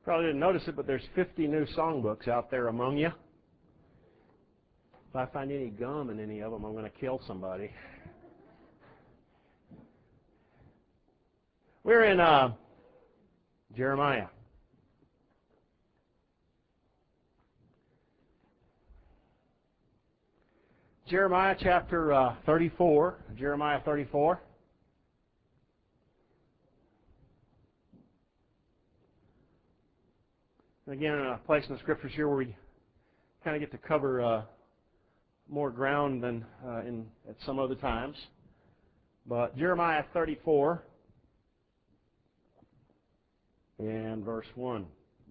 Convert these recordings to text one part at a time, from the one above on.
Probably didn't notice it, but there's 50 new songbooks out there among you. If I find any gum in any of them, I'm going to kill somebody. We're in Jeremiah. Jeremiah chapter 34. Jeremiah 34. Again, a place in the Scriptures here where we kind of get to cover more ground than at some other times. But Jeremiah 34 and verse 1.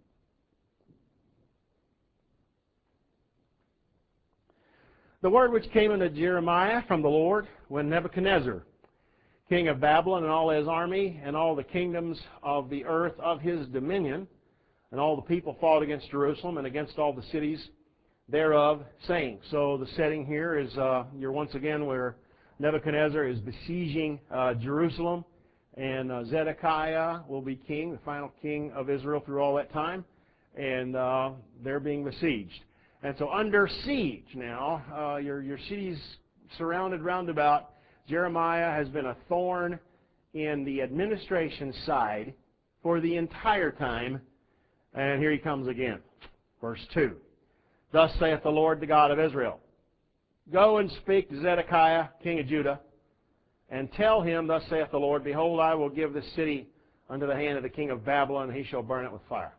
The word which came unto Jeremiah from the Lord when Nebuchadnezzar, king of Babylon, and all his army, and all the kingdoms of the earth of his dominion, and all the people fought against Jerusalem and against all the cities thereof, saying. So the setting here is you're once again where Nebuchadnezzar is besieging Jerusalem, and Zedekiah will be king, the final king of Israel through all that time, and they're being besieged. And so under siege now, your city's surrounded round about. Jeremiah has been a thorn in the administration side for the entire time. And here he comes again. Verse 2. Thus saith the Lord, the God of Israel, Go and speak to Zedekiah, king of Judah, and tell him, Thus saith the Lord, Behold, I will give this city unto the hand of the king of Babylon, and he shall burn it with fire.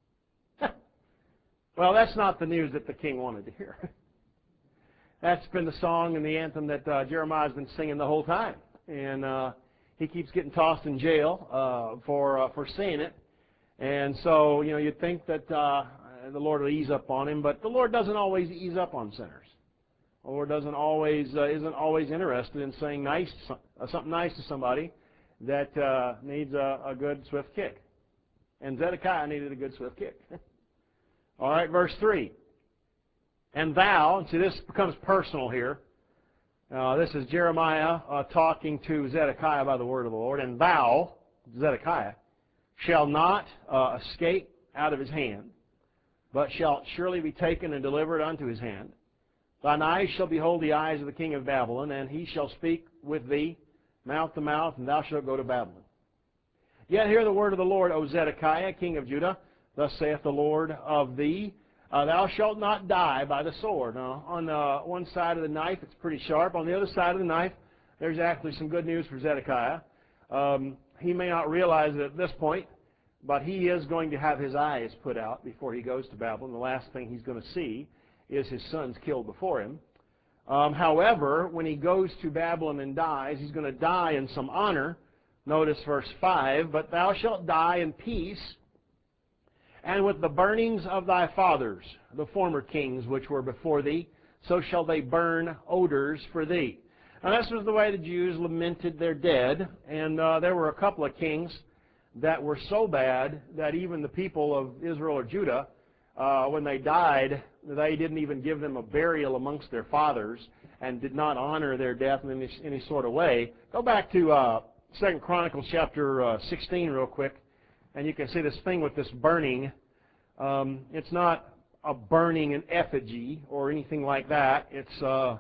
Well, that's not the news that the king wanted to hear. That's been the song and the anthem that Jeremiah's been singing the whole time. And he keeps getting tossed in jail for saying it. And so, you'd think that the Lord will ease up on him, but the Lord doesn't always ease up on sinners. The Lord isn't always interested in saying something nice to somebody that needs a good, swift kick. And Zedekiah needed a good, swift kick. All right, verse 3. And thou, and see this becomes personal here. This is Jeremiah talking to Zedekiah by the word of the Lord. And thou, Zedekiah, shall not escape out of his hand, but shalt surely be taken and delivered unto his hand. Thine eyes shall behold the eyes of the king of Babylon, and he shall speak with thee mouth to mouth, and thou shalt go to Babylon. Yet hear the word of the Lord, O Zedekiah, king of Judah. Thus saith the Lord of thee, thou shalt not die by the sword. Now, on one side of the knife, it's pretty sharp. On the other side of the knife, there's actually some good news for Zedekiah. He may not realize it at this point, but he is going to have his eyes put out before he goes to Babylon. The last thing he's going to see is his sons killed before him. However, when he goes to Babylon and dies, he's going to die in some honor. Notice verse 5, But thou shalt die in peace, and with the burnings of thy fathers, the former kings which were before thee, so shall they burn odors for thee. Now this was the way the Jews lamented their dead, and there were a couple of kings that were so bad that even the people of Israel or Judah, when they died, they didn't even give them a burial amongst their fathers and did not honor their death in any sort of way. Go back to 2 Chronicles chapter 16 real quick, and you can see this thing with this burning. It's not a burning in effigy or anything like that. It's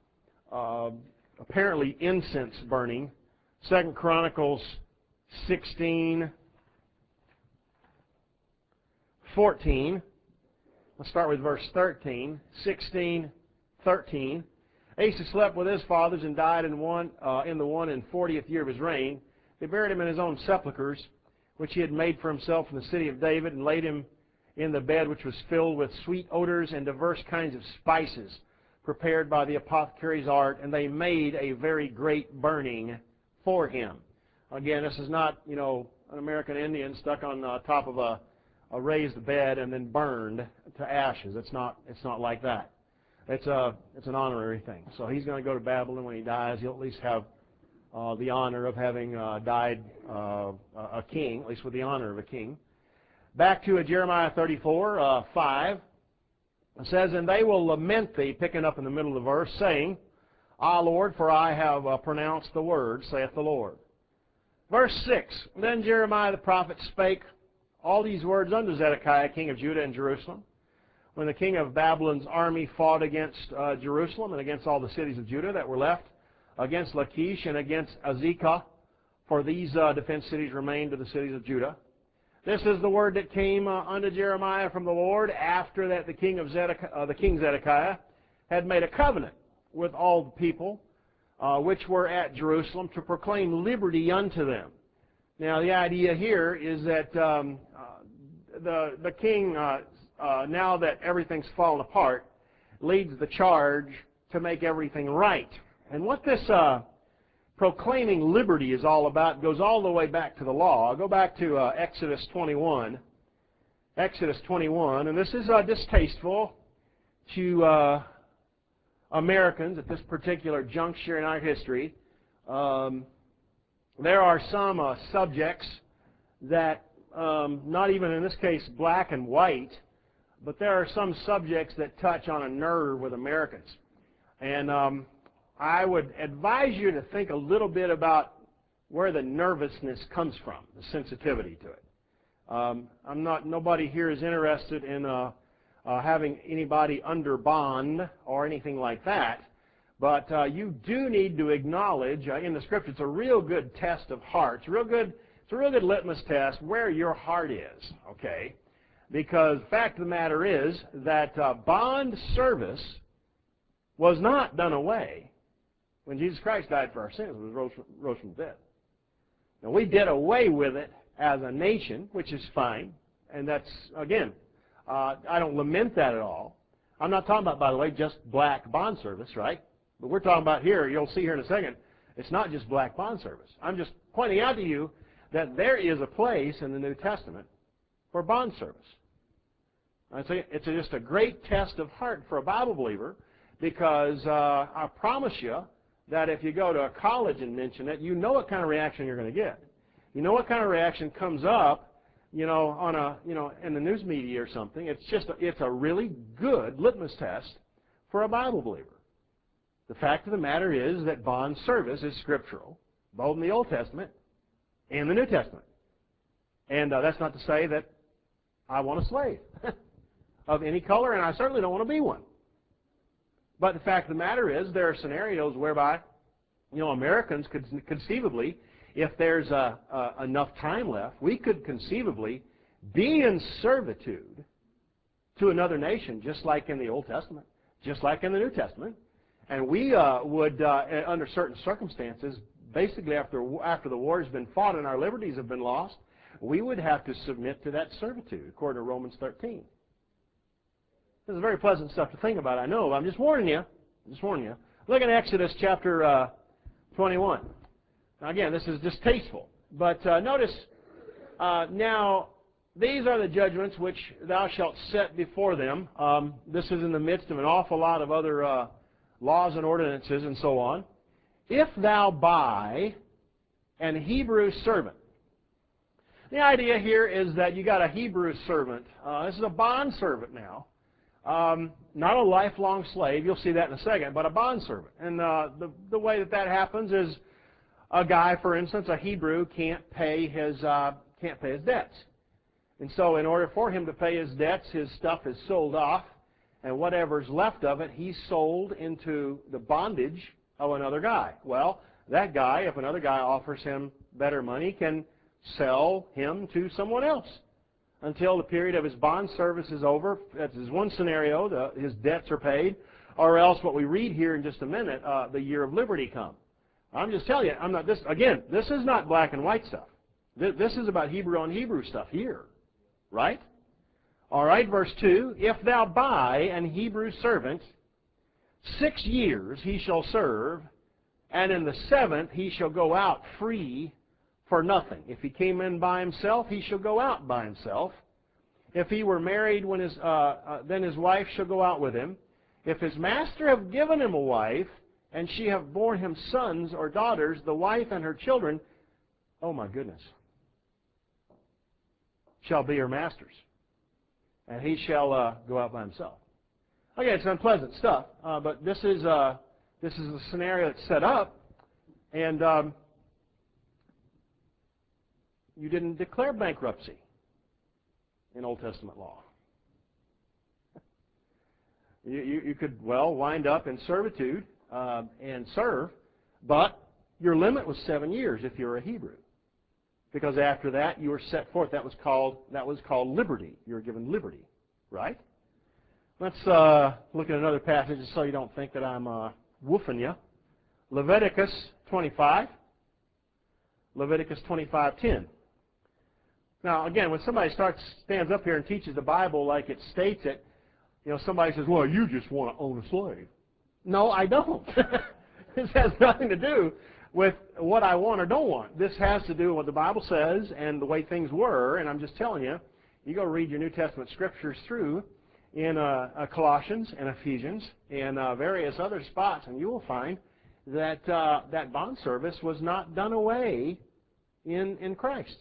apparently incense burning. 2 Chronicles 16:14. Let's start with verse 13. 16:13. Asa slept with his fathers and died in the 40th year of his reign. They buried him in his own sepulchres, which he had made for himself in the city of David, and laid him in the bed which was filled with sweet odors and diverse kinds of spices, prepared by the apothecary's art, and they made a very great burning for him. Again, this is not, an American Indian stuck on top of a raised bed and then burned to ashes. It's not like that. It's an honorary thing. So he's going to go to Babylon when he dies. He'll at least have the honor of having died a king, at least with the honor of a king. Back to Jeremiah 34:5. It says, And they will lament thee, picking up in the middle of the verse, saying, Ah, Lord, for I have pronounced the word, saith the Lord. Verse 6, Then Jeremiah the prophet spake all these words unto Zedekiah, king of Judah and Jerusalem. When the king of Babylon's army fought against Jerusalem and against all the cities of Judah that were left, against Lachish and against Azekah, for these defense cities remained to the cities of Judah. This is the word that came unto Jeremiah from the Lord after that the king Zedekiah had made a covenant with all the people which were at Jerusalem to proclaim liberty unto them. Now the idea here is that the king, now that everything's fallen apart, leads the charge to make everything right. And what this proclaiming liberty is all about goes all the way back to the law. I'll go back to Exodus 21. Exodus 21, and this is distasteful to Americans at this particular juncture in our history. There are some subjects that, not even in this case black and white, but there are some subjects that touch on a nerve with Americans. And I would advise you to think a little bit about where the nervousness comes from, the sensitivity to it. Nobody here is interested in having anybody under bond or anything like that. But you do need to acknowledge in the Scripture, it's a real good test of heart. It's a real good litmus test where your heart is, okay? Because the fact of the matter is that bond service was not done away when Jesus Christ died for our sins and was rose from the dead. Now, we did away with it as a nation, which is fine. And that's, again, I don't lament that at all. I'm not talking about, by the way, just black bond service, right? But we're talking about here, you'll see here in a second, it's not just black bond service. I'm just pointing out to you that there is a place in the New Testament for bond service. It's just a great test of heart for a Bible believer, because I promise you that if you go to a college and mention it, you know what kind of reaction you're going to get. You know what kind of reaction comes up, on in the news media or something. It's a really good litmus test for a Bible believer. The fact of the matter is that bond service is scriptural, both in the Old Testament and the New Testament. And that's not to say that I want a slave of any color, and I certainly don't want to be one. But the fact of the matter is there are scenarios whereby, Americans could conceivably, if there's enough time left, we could conceivably be in servitude to another nation, just like in the Old Testament, just like in the New Testament. And we would, under certain circumstances, basically after the war has been fought and our liberties have been lost, we would have to submit to that servitude, according to Romans 13. This is very pleasant stuff to think about, I know. I'm just warning you. Look at Exodus chapter 21. Now, again, this is distasteful. But notice, now, these are the judgments which thou shalt set before them. This is in the midst of an awful lot of other laws and ordinances and so on. If thou buy an Hebrew servant. The idea here is that you got a Hebrew servant. This is a bond servant now. Not a lifelong slave, you'll see that in a second, but a bond servant. And the way that happens is a guy, for instance, a Hebrew, can't pay his debts. And so in order for him to pay his debts, his stuff is sold off, and whatever's left of it, he's sold into the bondage of another guy. Well, that guy, if another guy offers him better money, can sell him to someone else until the period of his bond service is over. That's one scenario, his debts are paid, or else what we read here in just a minute, the year of liberty come. I'm just telling you, this is not black and white stuff. This is about Hebrew on Hebrew stuff here, right? All right, verse 2, if thou buy an Hebrew servant, 6 years he shall serve, and in the 7th he shall go out free for nothing. If he came in by himself, he shall go out by himself. If he were married, then his wife shall go out with him. If his master have given him a wife, and she have borne him sons or daughters, the wife and her children, oh my goodness, shall be her master's. And he shall go out by himself. Okay, it's unpleasant stuff, but this is the scenario that's set up, and you didn't declare bankruptcy. in Old Testament law. You could, well, wind up in servitude and serve, but your limit was 7 years if you were a Hebrew. Because after that, you were set forth. That was called liberty. You were given liberty, right? Let's look at another passage so you don't think that I'm woofing you. Leviticus 25. Leviticus 25:10. Now, again, when somebody stands up here and teaches the Bible like it states it, somebody says, well, you just want to own a slave. No, I don't. This has nothing to do with what I want or don't want. This has to do with what the Bible says and the way things were, and I'm just telling you, you go read your New Testament scriptures through in Colossians and Ephesians and various other spots, and you will find that that bond service was not done away in Christ.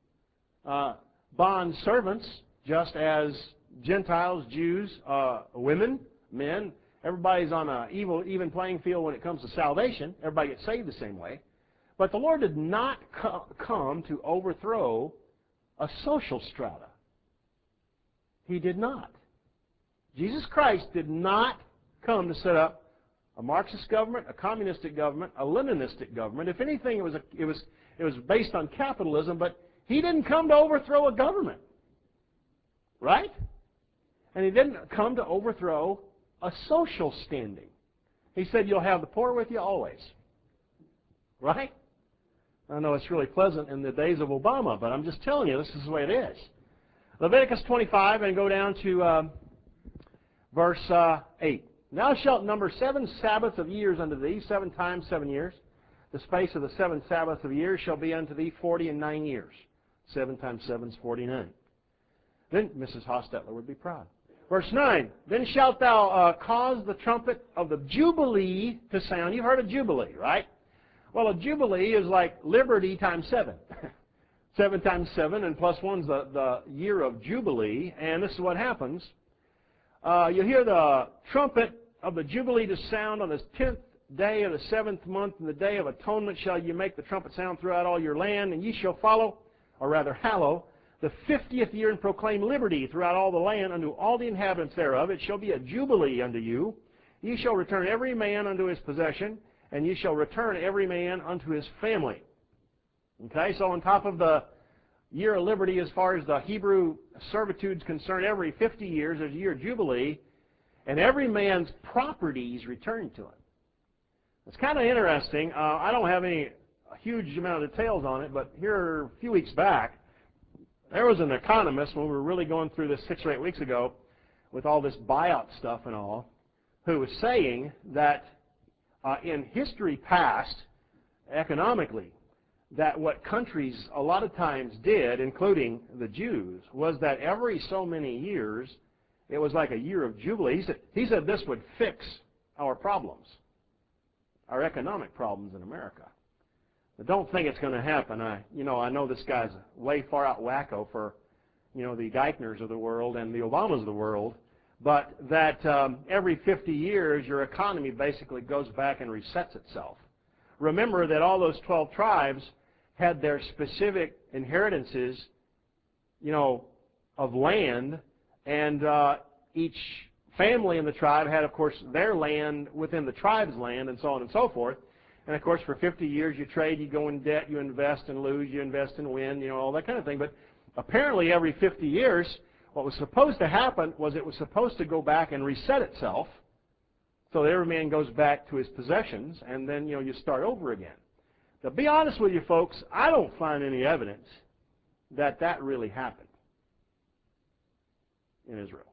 Bond servants, just as Gentiles, Jews, women, men, everybody's on an even playing field when it comes to salvation. Everybody gets saved the same way. But the Lord did not come to overthrow a social strata. He did not. Jesus Christ did not come to set up a Marxist government, a communistic government, a Leninistic government. If anything, it was based on capitalism, but He didn't come to overthrow a government. Right? And He didn't come to overthrow a social standing. He said, you'll have the poor with you always. Right? I know it's really pleasant in the days of Obama, but I'm just telling you, this is the way it is. Leviticus 25, and go down to verse 8. Thou shalt number 7 Sabbaths of years unto thee, 7 times 7 years. The space of the 7 Sabbaths of years shall be unto thee 49 years. 7 times 7 is 49. Then Mrs. Hostetler would be proud. Verse 9, then shalt thou cause the trumpet of the Jubilee to sound. You've heard of Jubilee, right? Well, a Jubilee is like liberty times 7. 7 times 7, and plus 1 is the year of Jubilee. And this is what happens. You hear the trumpet of the Jubilee to sound on the 10th day of the 7th month, in the day of atonement shall you make the trumpet sound throughout all your land, and ye shall follow, or rather hallow, the 50th year and proclaim liberty throughout all the land unto all the inhabitants thereof. It shall be a jubilee unto you. Ye shall return every man unto his possession, and ye shall return every man unto his family. Okay, so on top of the year of liberty, as far as the Hebrew servitude is concerned, every 50 years there's a year of jubilee, and every man's properties return to him. It's kind of interesting. I don't have a huge amount of details on it, but here a few weeks back, there was an economist, when we were really going through this 6 or 8 weeks ago, with all this buyout stuff and all, who was saying that in history past, economically, that what countries a lot of times did, including the Jews, was that every so many years, it was like a year of jubilee. He said this would fix our problems, our economic problems in America. But don't think it's going to happen. I know this guy's way far out wacko for, the Geithners of the world and the Obamas of the world, but that every 50 years your economy basically goes back and resets itself. Remember that all those 12 tribes had their specific inheritances, of land, and each family in the tribe had, of course, their land within the tribe's land, and so on and so forth. And, of course, for 50 years you trade, you go in debt, you invest and lose, you invest and win, all that kind of thing. But apparently every 50 years, what was supposed to happen was it was supposed to go back and reset itself so that every man goes back to his possessions, and then, you start over again. To be honest with you, folks, I don't find any evidence that that really happened in Israel.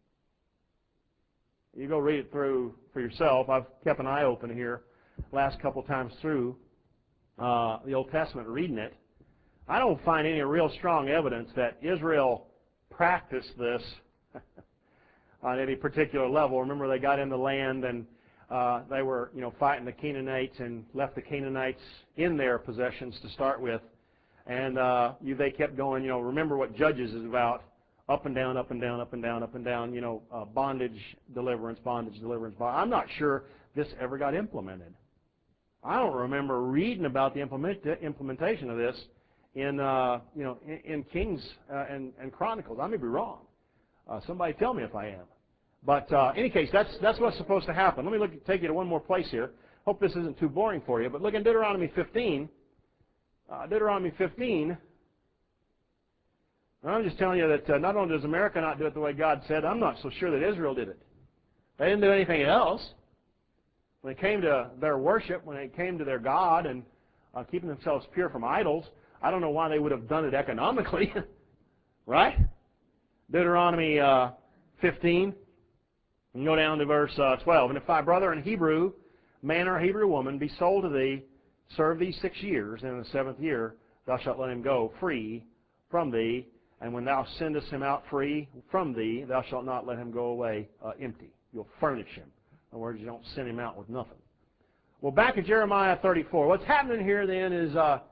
You go read it through for yourself. I've kept an eye open here last couple times through the Old Testament reading it. I don't find any real strong evidence that Israel practiced this on any particular level. Remember, they got in the land and they were, fighting the Canaanites and left the Canaanites in their possessions to start with. And they kept going, remember what Judges is about. Up and down, up and down, up and down, up and down, bondage, deliverance, bondage, deliverance. I'm not sure this ever got implemented. I don't remember reading about the implementation of this in Kings and Chronicles. I may be wrong. Somebody tell me if I am. But in any case, that's what's supposed to happen. Let me take you to one more place here. Hope this isn't too boring for you. But look in Deuteronomy 15. Deuteronomy 15. And I'm just telling you that not only does America not do it the way God said, I'm not so sure that Israel did it. They didn't do anything else. When it came to their worship, when it came to their God and keeping themselves pure from idols, I don't know why they would have done it economically. Right? Deuteronomy 15. You can go down to verse 12. And if thy brother in Hebrew, man or Hebrew woman, be sold to thee, serve thee 6 years, and in the 7th year thou shalt let him go free from thee. And when thou sendest him out free from thee, thou shalt not let him go away empty. You'll furnish him. In other words, you don't send him out with nothing. Well, back in Jeremiah 34, what's happening here then is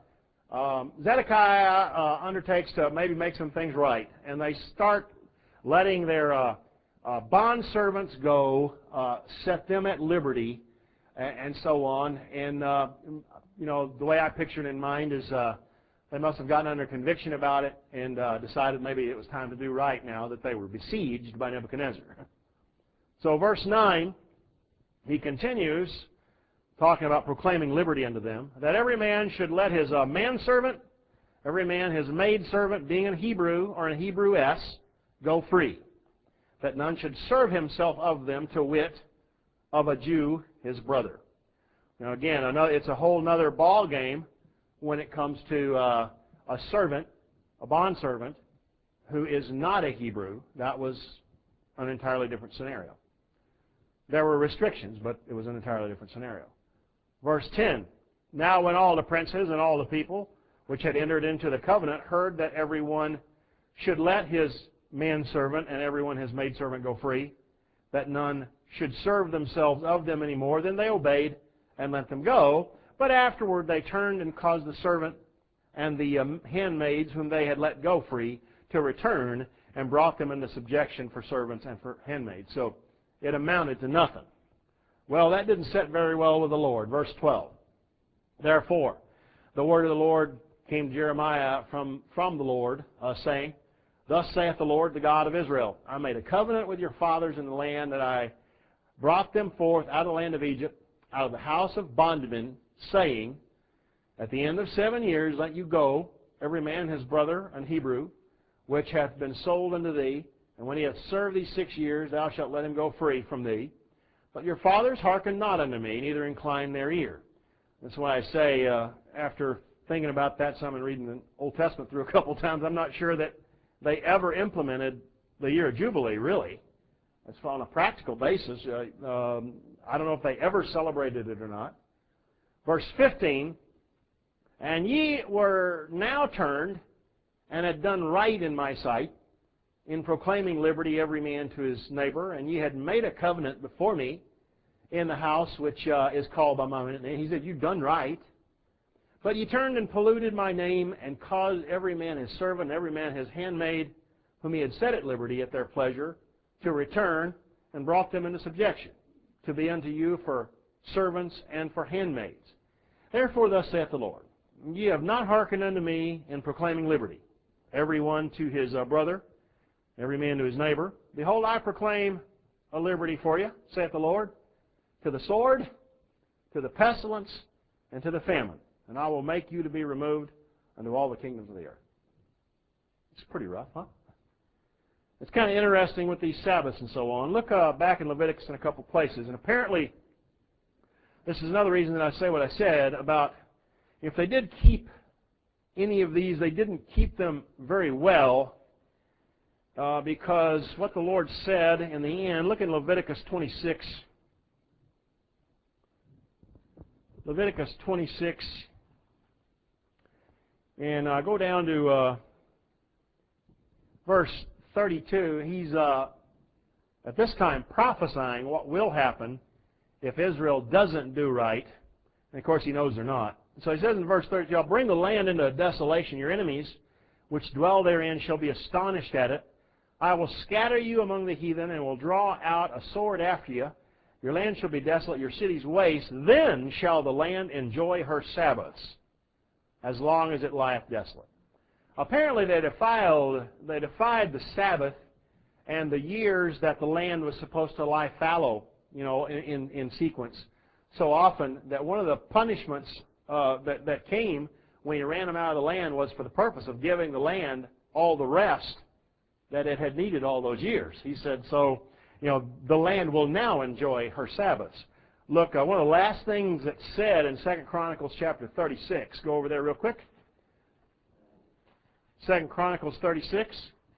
Zedekiah undertakes to maybe make some things right. And they start letting their bondservants go, set them at liberty, and so on. And, the way I picture it in mind is they must have gotten under conviction about it and decided maybe it was time to do right now that they were besieged by Nebuchadnezzar. So verse 9, he continues talking about proclaiming liberty unto them, that every man should let his manservant, every man his maidservant, being in Hebrew or in Hebrew-S, go free, that none should serve himself of them, to wit, of a Jew, his brother. Now again, it's a whole other ball game when it comes to a servant, a bondservant, who is not a Hebrew. That was an entirely different scenario. There were restrictions, but it was an entirely different scenario. Verse 10, now when all the princes and all the people which had entered into the covenant heard that everyone should let his manservant and everyone his maidservant go free, that none should serve themselves of them any more, then they obeyed and let them go. But afterward they turned and caused the servant and the handmaids whom they had let go free to return, and brought them into subjection for servants and for handmaids. So it amounted to nothing. Well, that didn't sit very well with the Lord. Verse 12. Therefore, the word of the Lord came to Jeremiah from the Lord, saying, Thus saith the Lord, the God of Israel, I made a covenant with your fathers in the land that I brought them forth out of the land of Egypt, out of the house of bondmen, saying, At the end of 7 years let you go, every man his brother and Hebrew, which hath been sold unto thee, and when he hath served thee 6 years, thou shalt let him go free from thee. But your fathers hearkened not unto me, neither inclined their ear. That's why I say, after thinking about that some and reading the Old Testament through a couple times, I'm not sure that they ever implemented the year of Jubilee, really. It's on a practical basis. I don't know if they ever celebrated it or not. Verse 15, And ye were now turned, and had done right in my sight, in proclaiming liberty every man to his neighbor, and ye had made a covenant before me in the house which is called by my name. He said, You've done right. But ye turned and polluted my name, and caused every man his servant, and every man his handmaid, whom he had set at liberty at their pleasure, to return, and brought them into subjection, to be unto you for servants and for handmaids. Therefore thus saith the Lord, Ye have not hearkened unto me in proclaiming liberty, every one to his brother, every man to his neighbor. Behold, I proclaim a liberty for you, saith the Lord, to the sword, to the pestilence, and to the famine. And I will make you to be removed unto all the kingdoms of the earth. It's pretty rough, huh? It's kind of interesting with these Sabbaths and so on. Look back in Leviticus in a couple places. And apparently, this is another reason that I say what I said about if they did keep any of these, they didn't keep them very well, because what the Lord said in the end, look in Leviticus 26. Leviticus 26. And go down to verse 32. He's at this time prophesying what will happen if Israel doesn't do right. And of course he knows they're not. So he says in verse 32, I'll bring the land into desolation. Your enemies which dwell therein shall be astonished at it. I will scatter you among the heathen, and will draw out a sword after you. Your land shall be desolate, your cities waste. Then shall the land enjoy her Sabbaths, as long as it lieth desolate. Apparently they defied the Sabbath and the years that the land was supposed to lie fallow, in sequence so often that one of the punishments that came when he ran them out of the land was for the purpose of giving the land all the rest that it had needed all those years. He said, so, the land will now enjoy her Sabbaths. Look, one of the last things that's said in 2 Chronicles chapter 36. Go over there real quick. 2 Chronicles 36.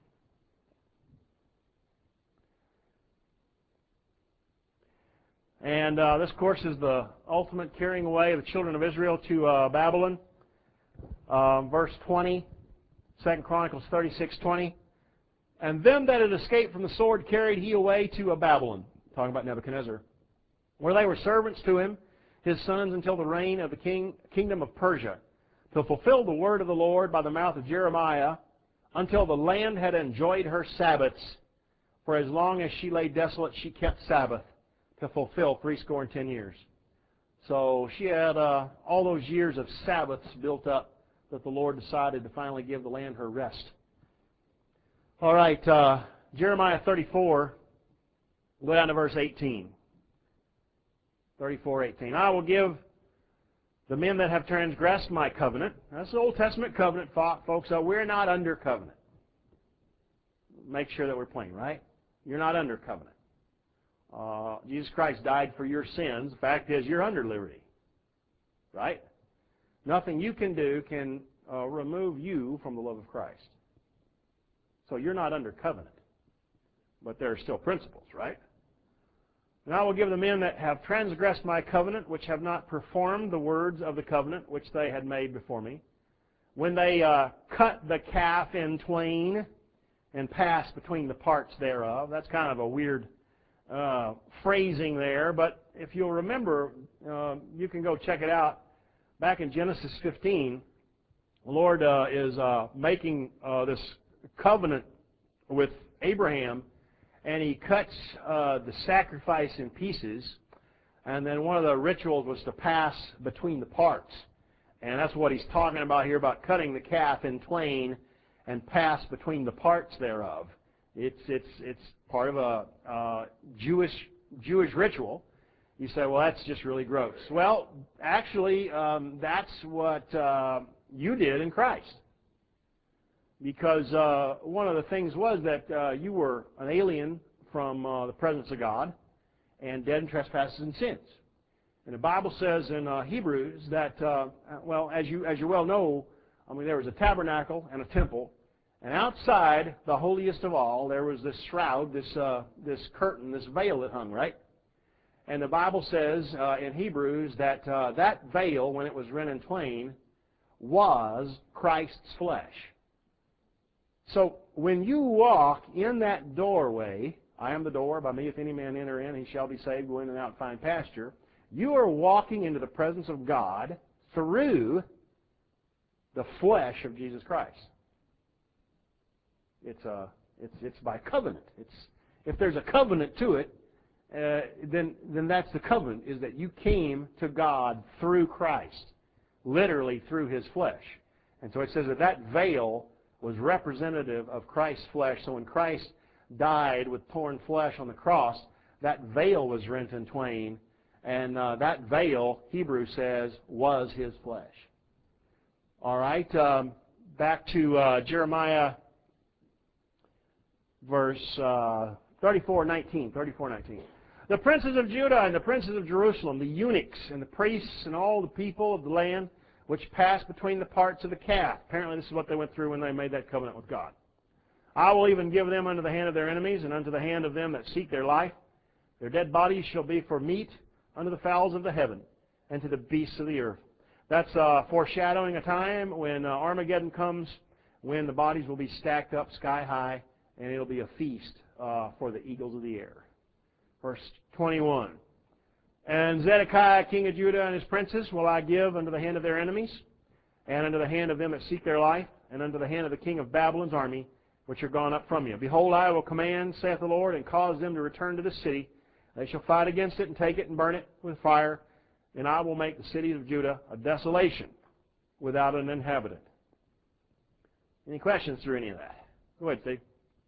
And this, of course, is the ultimate carrying away of the children of Israel to Babylon. Verse 20, 2 Chronicles 36:20. And them that had escaped from the sword carried he away to Babylon, talking about Nebuchadnezzar, where they were servants to him, his sons, until the reign of the kingdom of Persia, to fulfill the word of the Lord by the mouth of Jeremiah, until the land had enjoyed her Sabbaths. For as long as she lay desolate, she kept Sabbath, to fulfill 10 years. So she had all those years of Sabbaths built up that the Lord decided to finally give the land her rest. All right, Jeremiah 34, go down to verse 18. 34:18. I will give the men that have transgressed my covenant. That's the Old Testament covenant, folks. So we're not under covenant. Make sure that we're plain, right? You're not under covenant. Jesus Christ died for your sins. The fact is, you're under liberty, right? Nothing you can do can remove you from the love of Christ. So you're not under covenant. But there are still principles, right? And I will give the men that have transgressed my covenant, which have not performed the words of the covenant which they had made before me, when they cut the calf in twain and passed between the parts thereof. That's kind of a weird phrasing there, but if you'll remember, you can go check it out. Back in Genesis 15, the Lord is making this covenant with Abraham, and he cuts the sacrifice in pieces, and then one of the rituals was to pass between the parts. And that's what he's talking about here, about cutting the calf in twain and pass between the parts thereof. It's part of a Jewish ritual. You say, well, that's just really gross. Well, actually, that's what you did in Christ. Because one of the things was that you were an alien from the presence of God and dead in trespasses and sins. And the Bible says in Hebrews that, well, as you well know, there was a tabernacle and a temple, and outside the holiest of all, there was this shroud, this curtain, this veil that hung, right? And the Bible says in Hebrews that that veil, when it was rent in twain, was Christ's flesh. So when you walk in that doorway, I am the door, by me if any man enter in, he shall be saved, go in and out and find pasture. You are walking into the presence of God through the flesh of Jesus Christ. It's by covenant. If there's a covenant to it, then that's the covenant, is that you came to God through Christ, literally through His flesh. And so it says that veil was representative of Christ's flesh. So when Christ died with torn flesh on the cross, that veil was rent in twain, and that veil, Hebrews says, was His flesh. All right, back to Jeremiah verse 34:19. The princes of Judah and the princes of Jerusalem, the eunuchs and the priests and all the people of the land, which passed between the parts of the calf. Apparently this is what they went through when they made that covenant with God. I will even give them unto the hand of their enemies and unto the hand of them that seek their life. Their dead bodies shall be for meat unto the fowls of the heaven and to the beasts of the earth. That's foreshadowing a time when Armageddon comes, when the bodies will be stacked up sky high, and it'll be a feast for the eagles of the air. Verse 21. And Zedekiah, king of Judah, and his princes will I give unto the hand of their enemies, and unto the hand of them that seek their life, and unto the hand of the king of Babylon's army, which are gone up from you. Behold, I will command, saith the Lord, and cause them to return to the city. They shall fight against it, and take it, and burn it with fire. And I will make the cities of Judah a desolation, without an inhabitant. Any questions through any of that? Go ahead, Steve.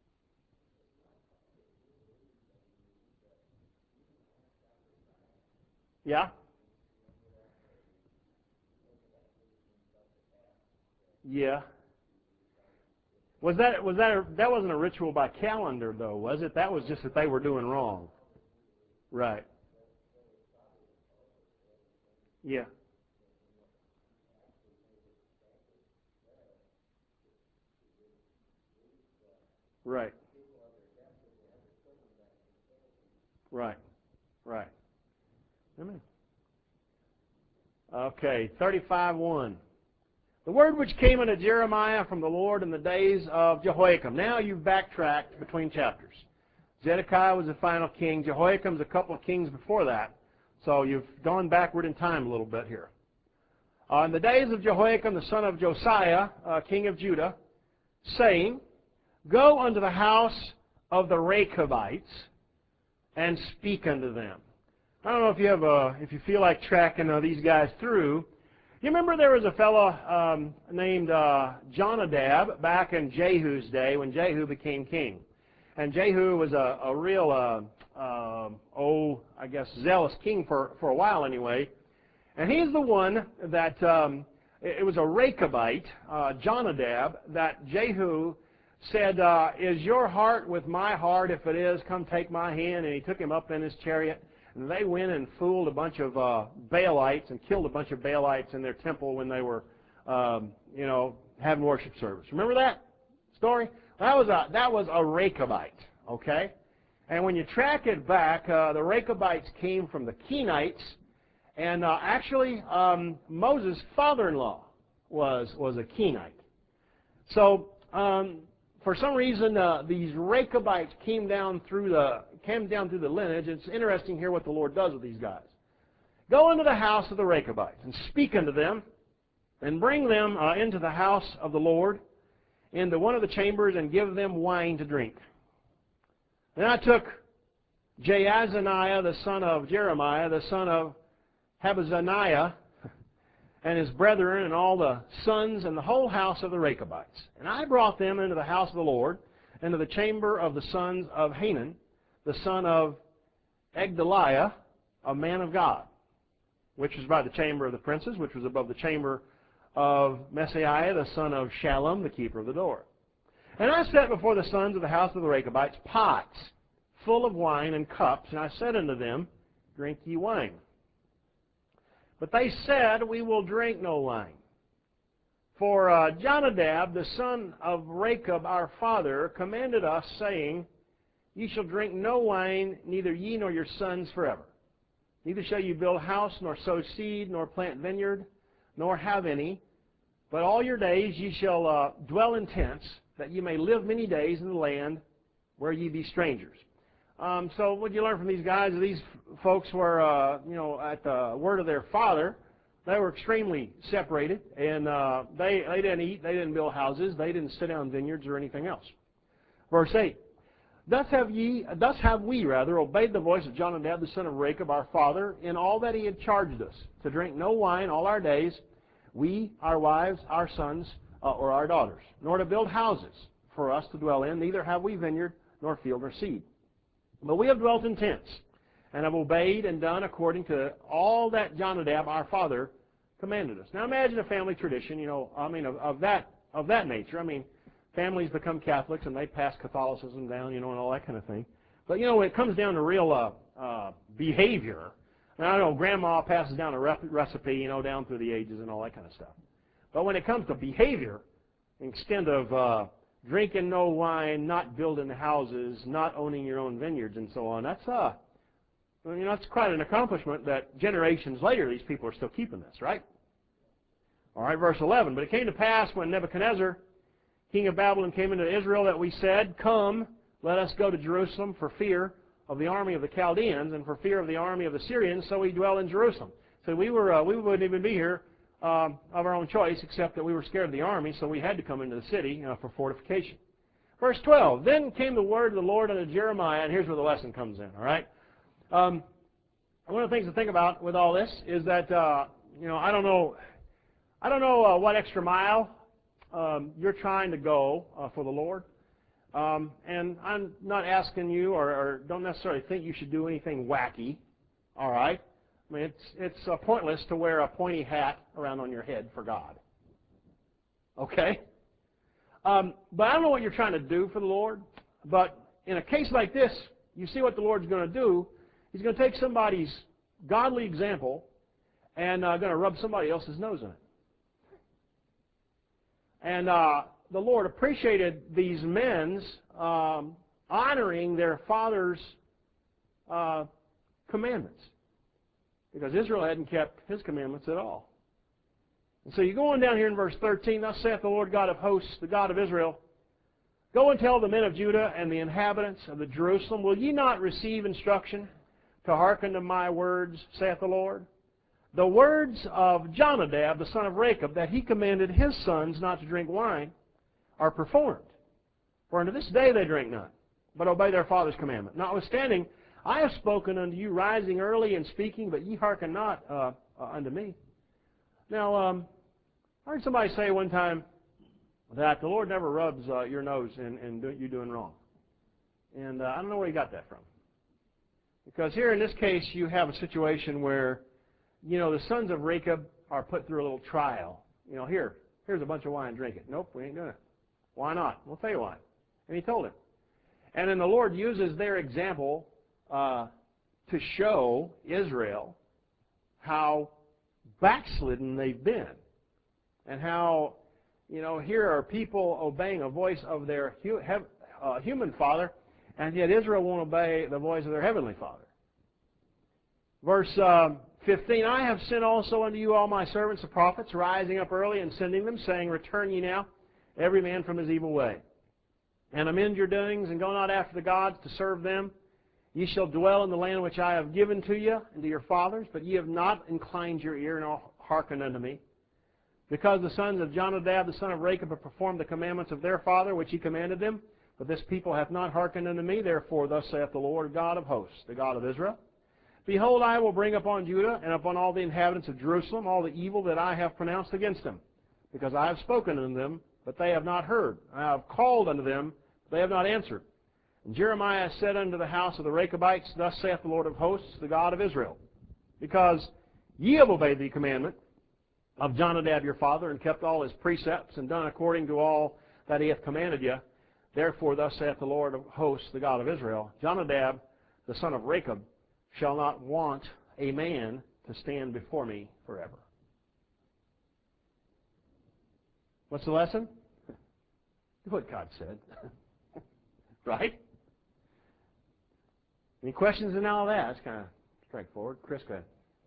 Yeah? Yeah. That wasn't a ritual by calendar though, was it? That was just that they were doing wrong. Right. Yeah. Right. Right. Right. Amen. Okay, 35:1. The word which came unto Jeremiah from the Lord in the days of Jehoiakim. Now you've backtracked between chapters. Zedekiah was the final king. Jehoiakim's a couple of kings before that. So you've gone backward in time a little bit here. In the days of Jehoiakim, the son of Josiah, king of Judah, saying, Go unto the house of the Rechabites and speak unto them. I don't know if you feel like tracking these guys through. You remember there was a fellow named Jonadab back in Jehu's day when Jehu became king. And Jehu was a real, I guess, zealous king for a while anyway. And he's the one that, it was a Rechabite, Jonadab, that Jehu said, Is your heart with my heart? If it is, come take my hand. And he took him up in his chariot. And they went and fooled a bunch of Baalites and killed a bunch of Baalites in their temple when they were, having worship service. Remember that story? That was a Rechabite, okay? And when you track it back, the Rechabites came from the Kenites, and actually Moses' father-in-law was a Kenite. So for some reason, these Rechabites came down through the lineage. It's interesting here what the Lord does with these guys. Go into the house of the Rechabites and speak unto them, and bring them into the house of the Lord, into one of the chambers, and give them wine to drink. Then I took Jaazaniah, the son of Jeremiah, the son of Habazaniah, and his brethren, and all the sons, and the whole house of the Rechabites. And I brought them into the house of the Lord, into the chamber of the sons of Hanan, the son of Egdaliah, a man of God, which was by the chamber of the princes, which was above the chamber of Messiah, the son of Shallum, the keeper of the door. And I set before the sons of the house of the Rechabites pots full of wine and cups, and I said unto them, Drink ye wine. But they said, We will drink no wine. For Jonadab, the son of Rechab, our father, commanded us, saying, Ye shall drink no wine, neither ye nor your sons forever. Neither shall you build house, nor sow seed, nor plant vineyard, nor have any. But all your days ye shall dwell in tents, that ye may live many days in the land where ye be strangers. So what you learn from these guys? These folks were, at the word of their father, they were extremely separated, and they didn't eat, they didn't build houses, they didn't sit down in vineyards or anything else. Verse 8. Thus have we obeyed the voice of Jonadab, the son of Rechab, our father, in all that he had charged us, to drink no wine all our days, we, our wives, our sons, or our daughters, nor to build houses for us to dwell in, neither have we vineyard, nor field, nor seed. But we have dwelt in tents, and have obeyed and done according to all that Jonadab, our father, commanded us. Now imagine a family tradition, of that nature. Families become Catholics, and they pass Catholicism down, and all that kind of thing. But, when it comes down to real behavior, and I know Grandma passes down a recipe, down through the ages and all that kind of stuff. But when it comes to behavior, extent of drinking no wine, not building houses, not owning your own vineyards, and so on, that's quite an accomplishment that generations later these people are still keeping this, right? All right, verse 11. But it came to pass when Nebuchadnezzar, king of Babylon, came into Israel, that we said, Come, let us go to Jerusalem for fear of the army of the Chaldeans and for fear of the army of the Syrians, so we dwell in Jerusalem. So we wouldn't even be here of our own choice, except that we were scared of the army, so we had to come into the city for fortification. Verse 12. Then came the word of the Lord unto Jeremiah, and here's where the lesson comes in, all right? One of the things to think about with all this is that, I don't know what extra mile you're trying to go for the Lord, and I'm not asking you or don't necessarily think you should do anything wacky, all right? I mean, it's pointless to wear a pointy hat around on your head for God, okay? But I don't know what you're trying to do for the Lord, but in a case like this, you see what the Lord's going to do. He's going to take somebody's godly example and going to rub somebody else's nose in it. And the Lord appreciated these men's honoring their father's commandments, because Israel hadn't kept his commandments at all. And so you go on down here in verse 13, thus saith the Lord God of hosts, the God of Israel, go and tell the men of Judah and the inhabitants of the Jerusalem, will ye not receive instruction to hearken to my words, saith the Lord? The words of Jonadab, the son of Rechab, that he commanded his sons not to drink wine, are performed. For unto this day they drink none, but obey their father's commandment. Notwithstanding, I have spoken unto you, rising early and speaking, but ye hearken not unto me. Now, I heard somebody say one time that the Lord never rubs your nose in you doing wrong. And I don't know where he got that from. Because here in this case, you have a situation where, you know, the sons of Rechab are put through a little trial. You know, here's a bunch of wine, drink it. Nope, we ain't doing it. Why not? We'll tell you why. And he told him. And then the Lord uses their example to show Israel how backslidden they've been. And how, you know, here are people obeying a voice of their human father, and yet Israel won't obey the voice of their heavenly Father. Verse 15, I have sent also unto you all my servants the prophets, rising up early and sending them, saying, return ye now, every man from his evil way. And amend your doings, and go not after the gods to serve them. Ye shall dwell in the land which I have given to you and to your fathers, but ye have not inclined your ear, nor hearkened unto me. Because the sons of Jonadab, the son of Rechab, have performed the commandments of their father, which he commanded them, but this people hath not hearkened unto me. Therefore thus saith the Lord God of hosts, the God of Israel, behold, I will bring upon Judah and upon all the inhabitants of Jerusalem all the evil that I have pronounced against them, because I have spoken unto them, but they have not heard. I have called unto them, but they have not answered. And Jeremiah said unto the house of the Rechabites, thus saith the Lord of hosts, the God of Israel, because ye have obeyed the commandment of Jonadab your father, and kept all his precepts, and done according to all that he hath commanded you, therefore thus saith the Lord of hosts, the God of Israel, Jonadab, the son of Rechab, shall not want a man to stand before me forever. What's the lesson? Do what God said. Right? Any questions in all that? It's kind of straightforward. Chris, go ahead.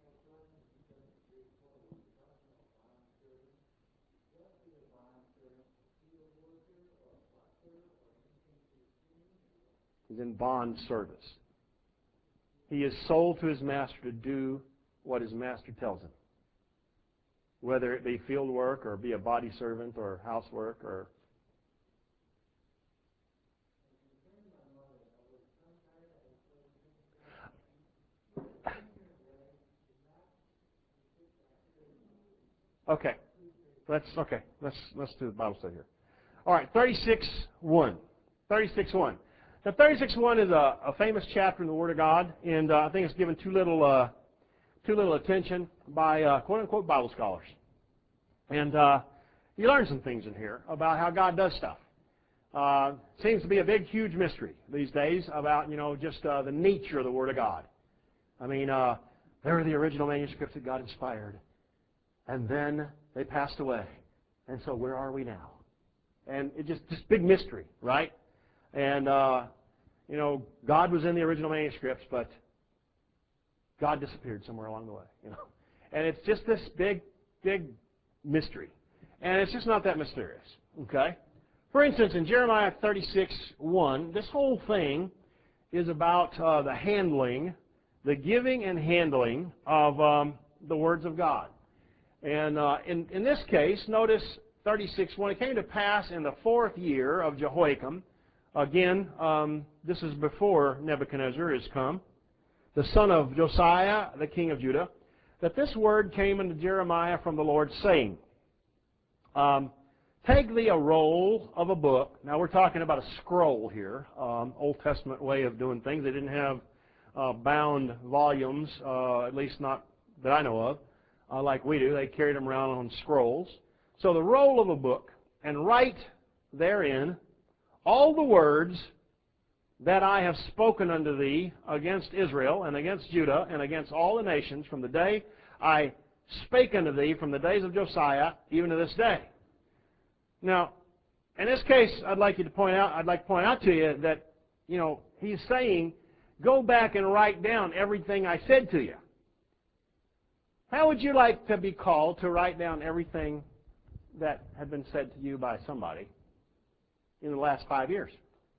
He's in bond service. He is sold to his master to do what his master tells him, whether it be field work or be a body servant or housework or... Okay. Let's do the Bible study here. All right, 36:1. 36:1. Now, 36:1 is a famous chapter in the Word of God, and I think it's given too little attention by quote-unquote Bible scholars. And you learn some things in here about how God does stuff. Seems to be a big, huge mystery these days about, you know, just the nature of the Word of God. I mean, there are the original manuscripts that God inspired, and then they passed away. And so where are we now? And it just big mystery, right? And, you know, God was in the original manuscripts, but God disappeared somewhere along the way, you know. And it's just this big mystery. And it's just not that mysterious, okay? For instance, in Jeremiah 36:1, this whole thing is about the handling, the giving and handling of the words of God. And in this case, notice 36:1, it came to pass in the 4th year of Jehoiakim. Again, this is before Nebuchadnezzar is come, the son of Josiah, the king of Judah, that this word came unto Jeremiah from the Lord, saying, Take thee a roll of a book. Now we're talking about a scroll here, Old Testament way of doing things. They didn't have bound volumes, at least not that I know of, like we do. They carried them around on scrolls. So the roll of a book, and write therein all the words that I have spoken unto thee against Israel and against Judah and against all the nations from the day I spake unto thee from the days of Josiah even to this day. Now, in this case, I'd like to point out to you that, he's saying, go back and write down everything I said to you. How would you like to be called to write down everything that had been said to you by somebody in the last 5 years?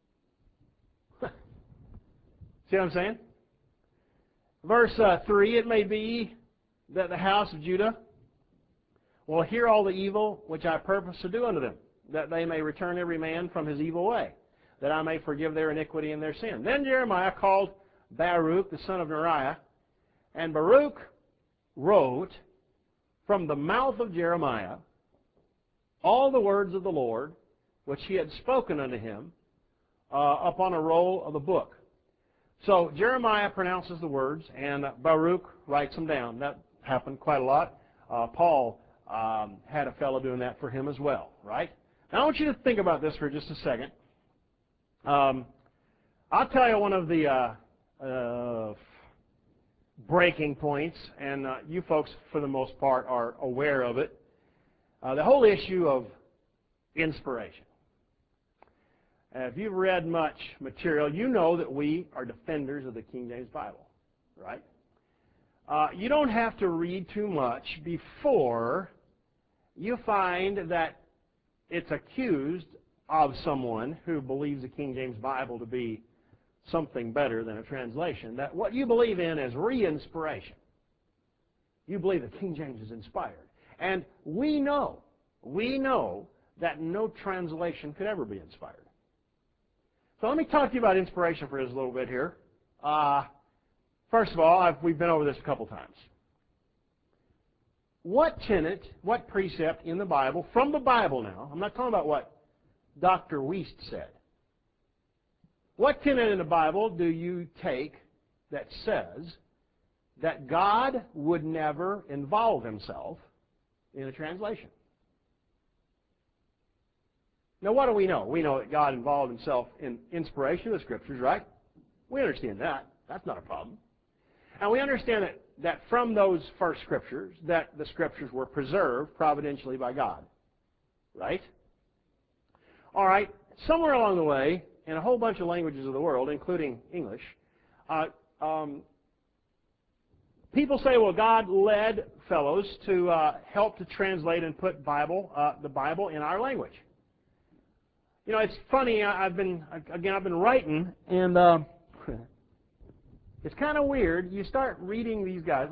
See what I'm saying? Verse 3, it may be that the house of Judah will hear all the evil which I purpose to do unto them, that they may return every man from his evil way, that I may forgive their iniquity and their sin. Then Jeremiah called Baruch, the son of Neriah, and Baruch wrote from the mouth of Jeremiah all the words of the Lord, which he had spoken unto him, upon a roll of the book. So Jeremiah pronounces the words, and Baruch writes them down. That happened quite a lot. Paul had a fellow doing that for him as well, right? Now I want you to think about this for just a second. I'll tell you one of the breaking points, and you folks, for the most part, are aware of it. The whole issue of inspiration. If you've read much material, you know that we are defenders of the King James Bible, right? You don't have to read too much before you find that it's accused of someone who believes the King James Bible to be something better than a translation, that what you believe in is re-inspiration. You believe the King James is inspired. And we know that no translation could ever be inspired. So let me talk to you about inspiration for just a little bit here. First of all, we've been over this a couple times. What tenet, what precept in the Bible, from the Bible now, I'm not talking about what Dr. Wiest said. What tenet in the Bible do you take that says that God would never involve himself in a translation? Now, what do we know? We know that God involved himself in inspiration of the Scriptures, right? We understand that. That's not a problem. And we understand that from those first Scriptures, that the Scriptures were preserved providentially by God, right? All right, somewhere along the way, in a whole bunch of languages of the world, including English, people say, well, God led fellows to help to translate and put the Bible in our language. You know, it's funny. I've been writing, and it's kind of weird. You start reading these guys.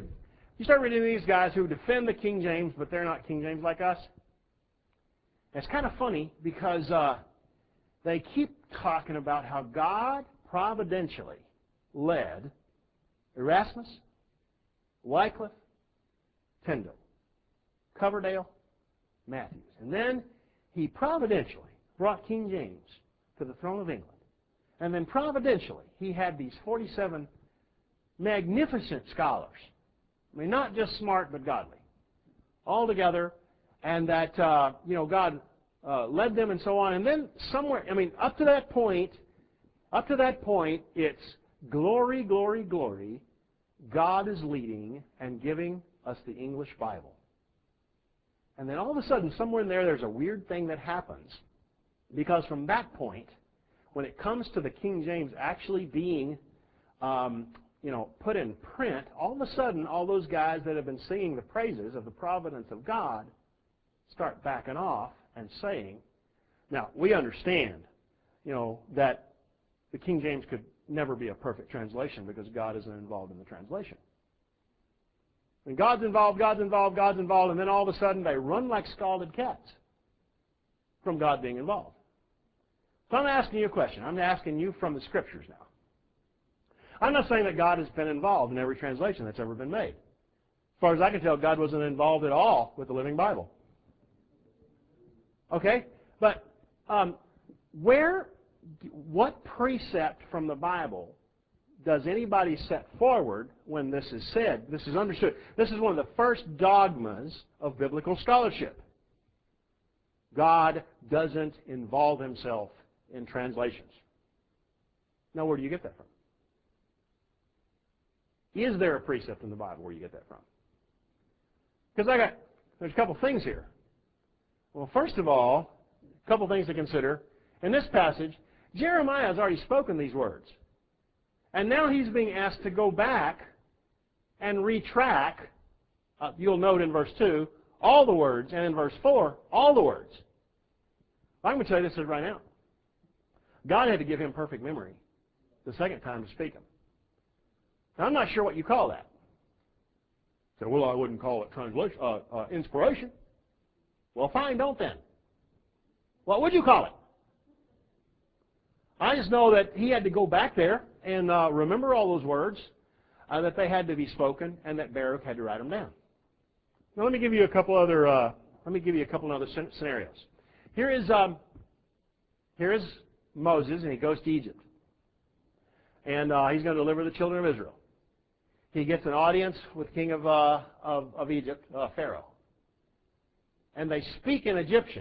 Who defend the King James, but they're not King James like us. It's kind of funny because they keep talking about how God providentially led Erasmus, Wycliffe, Tyndale, Coverdale, Matthews, and then he providentially brought King James to the throne of England. And then providentially, he had these 47 magnificent scholars. I mean, not just smart, but godly. All together, and that, God led them and so on. And then somewhere, up to that point, it's glory, glory, glory. God is leading and giving us the English Bible. And then all of a sudden, somewhere in there's a weird thing that happens. Because from that point, when it comes to the King James actually being, put in print, all of a sudden, all those guys that have been singing the praises of the providence of God start backing off and saying, now, we understand, that the King James could never be a perfect translation because God isn't involved in the translation. When God's involved, and then all of a sudden they run like scalded cats from God being involved. So I'm asking you a question. I'm asking you from the Scriptures now. I'm not saying that God has been involved in every translation that's ever been made. As far as I can tell, God wasn't involved at all with the Living Bible. Okay? But what precept from the Bible does anybody set forward when this is said? This is understood. This is one of the first dogmas of biblical scholarship. God doesn't involve himself in translations. Now, where do you get that from? Is there a precept in the Bible where you get that from? Because there's a couple things here. Well, first of all, a couple things to consider. In this passage, Jeremiah has already spoken these words. And now he's being asked to go back and retrack, you'll note in verse 2, all the words, and in verse 4, all the words. I'm going to tell you this right now. God had to give him perfect memory the second time to speak them. Now, I'm not sure what you call that. So, well, I wouldn't call it translation, inspiration. Well, fine, don't then. What would you call it? I just know that he had to go back there and remember all those words, that they had to be spoken, and that Baruch had to write them down. Now, let me give you a couple other scenarios. Here is Moses, and he goes to Egypt, and he's going to deliver the children of Israel. He gets an audience with king of Egypt, Pharaoh, and they speak in Egyptian.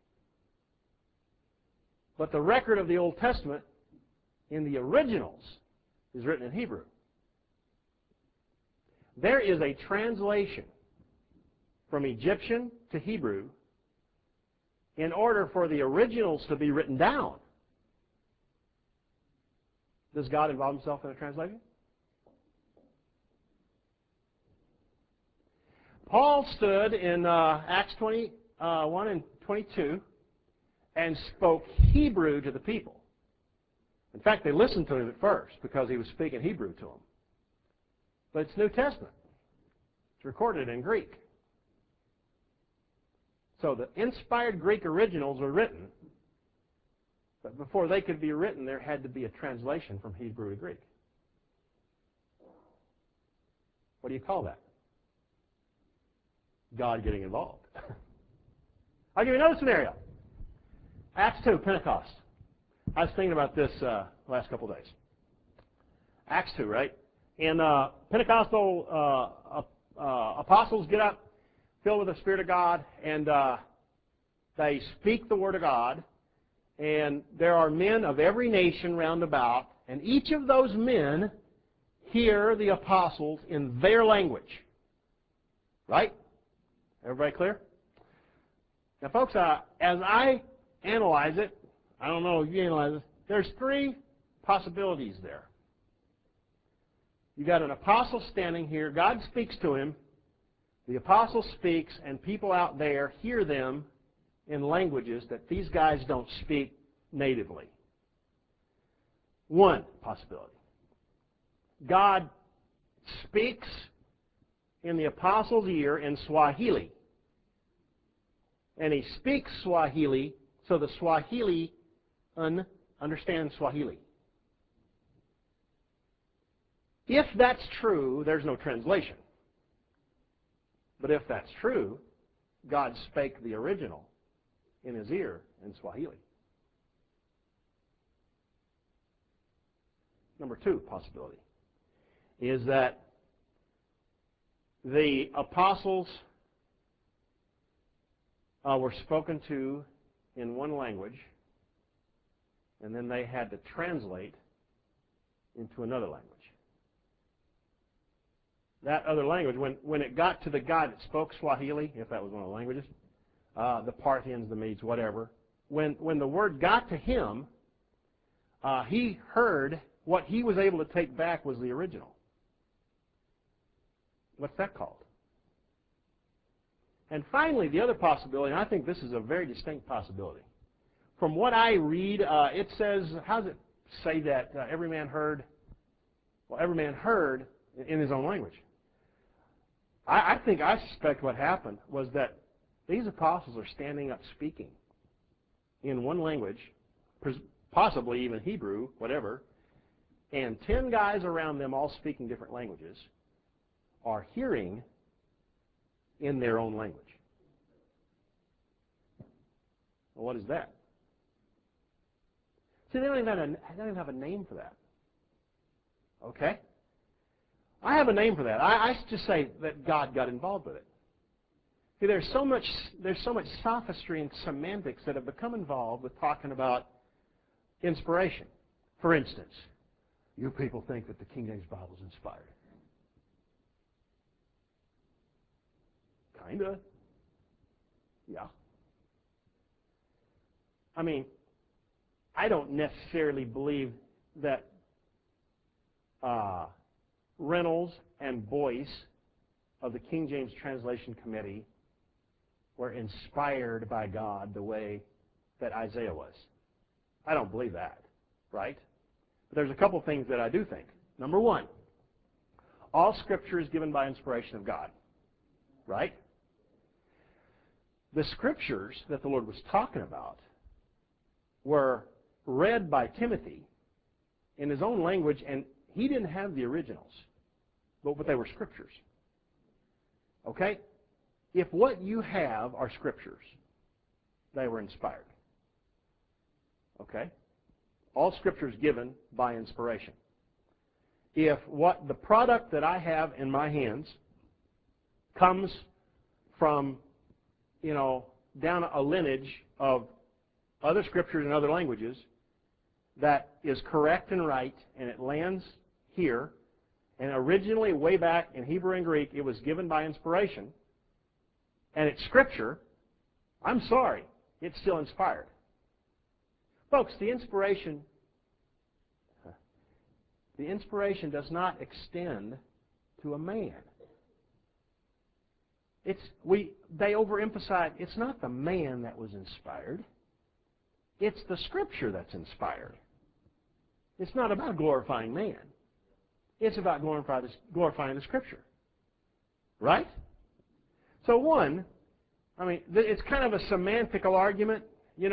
But the record of the Old Testament in the originals is written in Hebrew. There is a translation from Egyptian to Hebrew in order for the originals to be written down. Does God involve himself in a translation? Paul stood in Acts 21 and 22 and spoke Hebrew to the people. In fact, they listened to him at first because he was speaking Hebrew to them. But it's New Testament. It's recorded in Greek. So the inspired Greek originals were written, but before they could be written, there had to be a translation from Hebrew to Greek. What do you call that? God getting involved. I'll give you another scenario. Acts 2, Pentecost. I was thinking about this last couple of days. Acts 2, right? And Pentecostal apostles get up, filled with the Spirit of God, and they speak the Word of God. And there are men of every nation round about, and each of those men hear the apostles in their language. Right? Everybody clear? Now, folks, as I analyze it, I don't know if you analyze it, there's three possibilities there. You got an apostle standing here, God speaks to him, the apostle speaks, and people out there hear them in languages that these guys don't speak natively. One possibility. God speaks in the apostle's ear in Swahili. And he speaks Swahili, so the Swahili understands Swahili. If that's true, there's no translation. But if that's true, God spake the original in his ear in Swahili. Number two possibility is that the apostles were spoken to in one language, and then they had to translate into another language. That other language, when it got to the guy that spoke Swahili, if that was one of the languages, the Parthians, the Medes, whatever, when the word got to him, he heard what he was able to take back was the original. What's that called? And finally, the other possibility, and I think this is a very distinct possibility. From what I read, it says, how does it say that every man heard? Well, every man heard in his own language. I suspect what happened was that these apostles are standing up speaking in one language, possibly even Hebrew, whatever, and 10 guys around them all speaking different languages are hearing in their own language. Well, what is that? See, they don't even have a name for that. Okay? I have a name for that. I just say that God got involved with it. See, there's so much sophistry and semantics that have become involved with talking about inspiration. For instance, you people think that the King James Bible is inspired. Kinda. Yeah. I mean, I don't necessarily believe that Reynolds and Boyce of the King James Translation Committee were inspired by God the way that Isaiah was. I don't believe that, right? But there's a couple things that I do think. Number one, all Scripture is given by inspiration of God, right? The Scriptures that the Lord was talking about were read by Timothy in his own language, and he didn't have the originals, but they were Scriptures. Okay? If what you have are Scriptures, they were inspired. Okay? All Scripture is given by inspiration. If what the product that I have in my hands comes from, down a lineage of other Scriptures in other languages that is correct and right, and it lands here, and originally way back in Hebrew and Greek it was given by inspiration, and it's Scripture, I'm sorry, it's still inspired. Folks, the inspiration does not extend to a man. They overemphasize, it's not the man that was inspired. It's the Scripture that's inspired. It's not about glorifying man. It's about glorifying the Scripture. Right? So it's kind of a semantical argument, You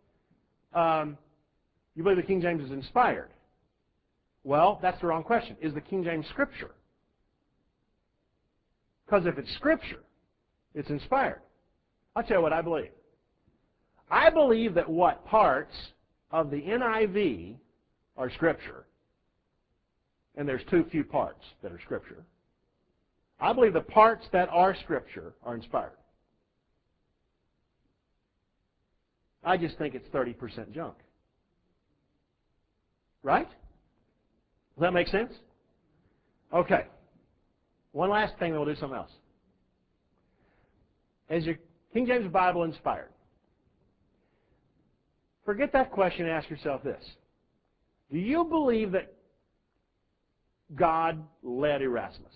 believe the King James is inspired. Well, that's the wrong question. Is the King James Scripture? Because if it's Scripture, it's inspired. I'll tell you what I believe. I believe that what parts of the NIV are Scripture, and there's too few parts that are Scripture. I believe the parts that are Scripture are inspired. I just think it's 30% junk. Right? Does that make sense? Okay. One last thing, then we'll do something else. Is your King James Bible inspired? Forget that question and ask yourself this. Do you believe that God led Erasmus?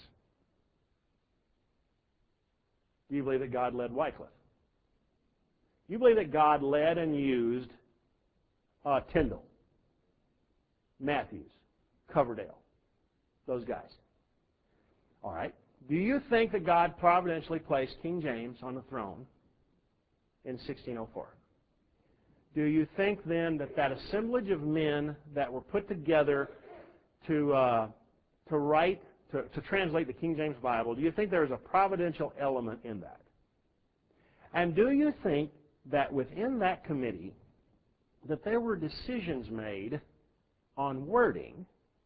Do you believe that God led Wycliffe? You believe that God led and used Tyndale, Matthews, Coverdale, those guys? All right. Do you think that God providentially placed King James on the throne in 1604? Do you think then that assemblage of men that were put together to translate the King James Bible, do you think there is a providential element in that? And do you think that within that committee that there were decisions made on wording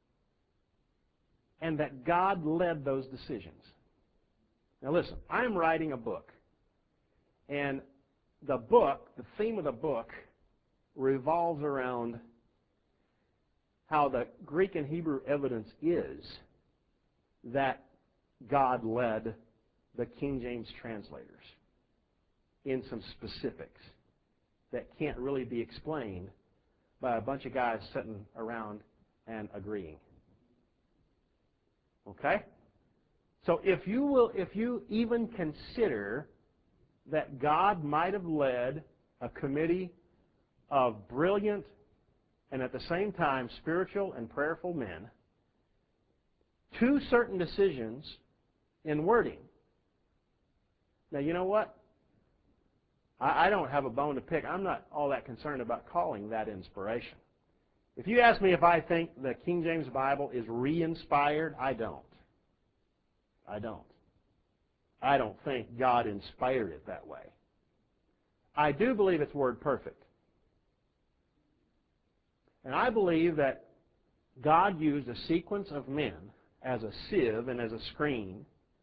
and that God led those decisions? Now listen, I'm writing a book, and the theme of the book revolves around how the Greek and Hebrew evidence is that God led the King James translators in some specifics that can't really be explained by a bunch of guys sitting around and agreeing. Okay? So if you even consider that God might have led a committee of brilliant and at the same time spiritual and prayerful men to certain decisions in wording. Now, you know what? I don't have a bone to pick. I'm not all that concerned about calling that inspiration. If you ask me if I think the King James Bible is re-inspired, I don't. I don't think God inspired it that way. I do believe it's word perfect. And I believe that God used a sequence of men as a sieve and as a screen.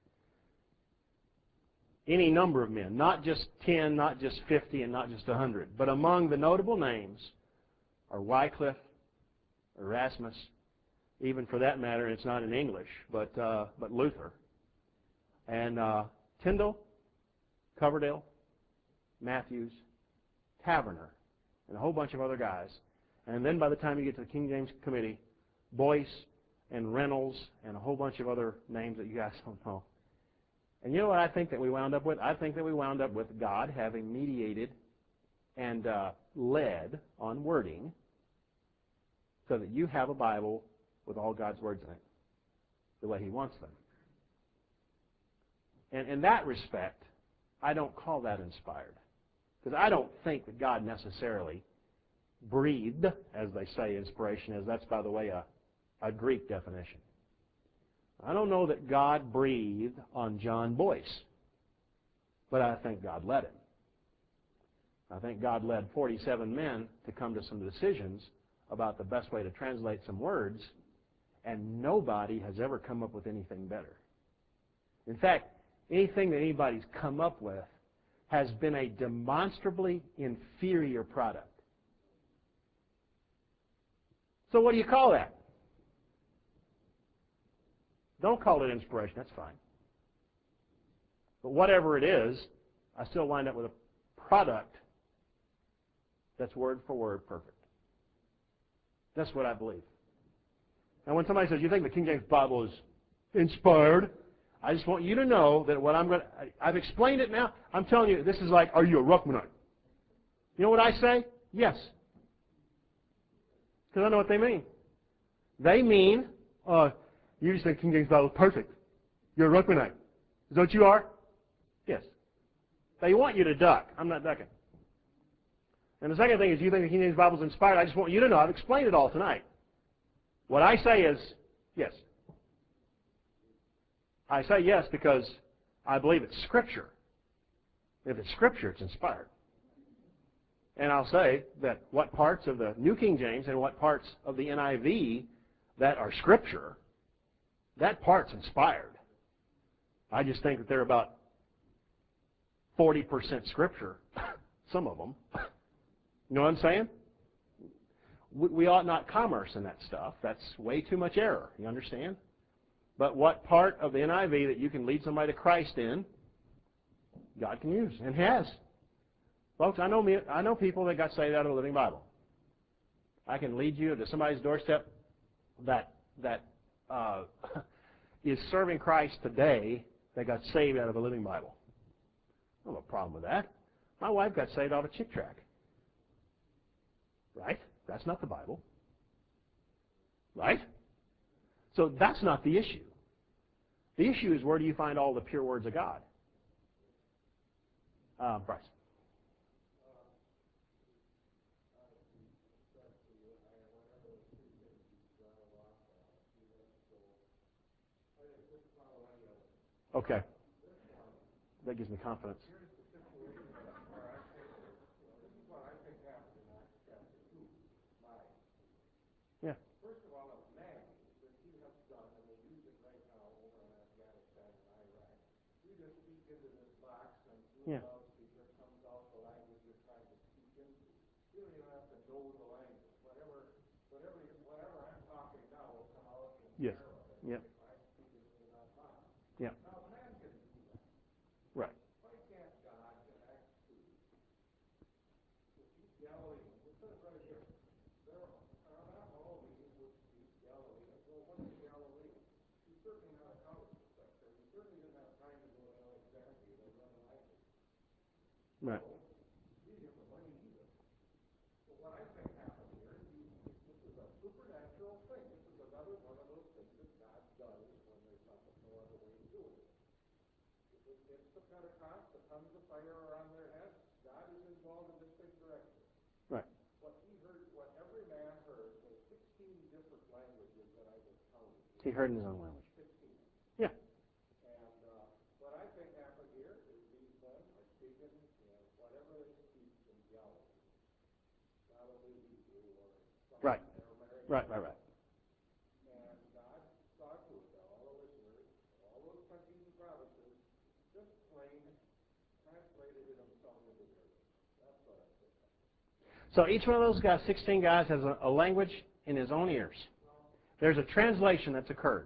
Any number of men, not just 10, not just 50, and not just 100. But among the notable names are Wycliffe, Erasmus, even for that matter, it's not in English, but Luther, and Tyndale, Coverdale, Matthews, Taverner, and a whole bunch of other guys. And then by the time you get to the King James Committee, Boyce and Reynolds and a whole bunch of other names that you guys don't know. And you know what I think that we wound up with? I think that we wound up with God having mediated and led on wording so that you have a Bible with all God's words in it, the way He wants them. And in that respect, I don't call that inspired. Because I don't think that God necessarily breathed, as they say, inspiration is. That's, by the way, a Greek definition. I don't know that God breathed on John Boyce, but I think God led him. I think God led 47 men to come to some decisions about the best way to translate some words, and nobody has ever come up with anything better. In fact, anything that anybody's come up with has been a demonstrably inferior product. So what do you call that? Don't call it inspiration, that's fine. But whatever it is, I still wind up with a product that's word for word perfect. That's what I believe. And when somebody says, you think the King James Bible is inspired, I just want you to know that what I've explained it now. I'm telling you, this is like, are you a Ruckmanite? You know what I say? Yes. Because I know what they mean. They mean, you just think King James Bible is perfect. You're a Ruckmanite. Is that what you are? Yes. They want you to duck. I'm not ducking. And the second thing is, you think the King James Bible is inspired. I just want you to know, I've explained it all tonight. What I say is, yes. I say yes because I believe it's Scripture. If it's Scripture, it's inspired. And I'll say that what parts of the New King James and what parts of the NIV that are Scripture, that part's inspired. I just think that they're about 40% Scripture, some of them. You know what I'm saying? We ought not commerce in that stuff. That's way too much error. You understand? But what part of the NIV that you can lead somebody to Christ in, God can use, and has. Folks, I know people that got saved out of the Living Bible. I can lead you to somebody's doorstep that is serving Christ today that got saved out of the Living Bible. I don't have a problem with that. My wife got saved out of a Chick Tract. Right? That's not the Bible. Right? So that's not the issue. The issue is, where do you find all the pure words of God? Bryce. Okay. That gives me confidence. Yeah. First of all, a man that you have done, and they use it right now over in Afghanistan and Iraq. You just speak into this box, and through the loudspeaker comes out the language you're trying to speak into. You don't even have to know the language. Whatever I'm talking now will come out in Arabic. Yep. If I speak it in that box. Yeah. Now, man can do that. Right. Why can't God in Acts 2, with these Galileans, it says right here, there are not all these would speak Galilean. Well, what's a Galilean? He's certainly not a college professor. He certainly didn't have time to go to Alexandria to learn language. Right. So, he didn't have the money either. But what I think happened here is this is a supernatural thing. This is another one of those things that God does when there's no other way to do it. It's the Pentecost, the tongues of fire are on their heads. God is involved in this thing directly. Right. What every man heard was 16 different languages that I was counting. He heard in his own language. 16. Yeah. And what I think happened here is these men are speaking whatever they speak Right. Right, right, right. And God talked with all the listeners, all those countries and provinces, just plain translated it himself into their language. That's what I think. So each one of those guys, 16 guys, has a language in his own ears. There's a translation that's occurred.